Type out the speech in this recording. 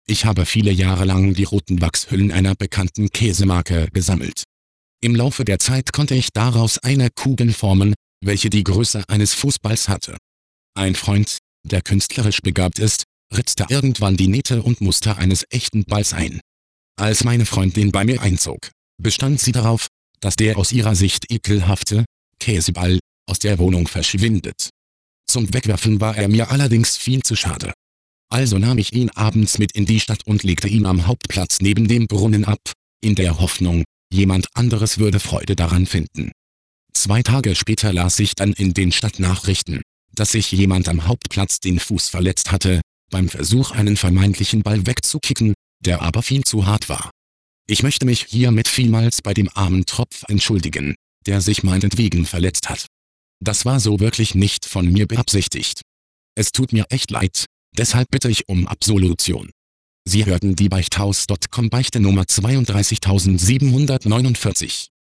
Ich habe viele Jahre lang die roten Wachshüllen einer bekannten Käsemarke gesammelt. Im Laufe der Zeit konnte ich daraus eine Kugel formen, welche die Größe eines Fußballs hatte. Ein Freund, der künstlerisch begabt ist, ritzte irgendwann die Nähte und Muster eines echten Balls ein. Als meine Freundin bei mir einzog, bestand sie darauf, dass der aus ihrer Sicht ekelhafte Käseball aus der Wohnung verschwindet. Zum Wegwerfen war er mir allerdings viel zu schade. Also nahm ich ihn abends mit in die Stadt und legte ihn am Hauptplatz neben dem Brunnen ab, in der Hoffnung, jemand anderes würde Freude daran finden. 2 Tage später las ich dann in den Stadtnachrichten, dass sich jemand am Hauptplatz den Fuß verletzt hatte, beim Versuch einen vermeintlichen Ball wegzukicken, der aber viel zu hart war. Ich möchte mich hiermit vielmals bei dem armen Tropf entschuldigen, der sich meinetwegen verletzt hat. Das war so wirklich nicht von mir beabsichtigt. Es tut mir echt leid, deshalb bitte ich um Absolution. Sie hörten die Beichthaus.com Beichte Nummer 32749.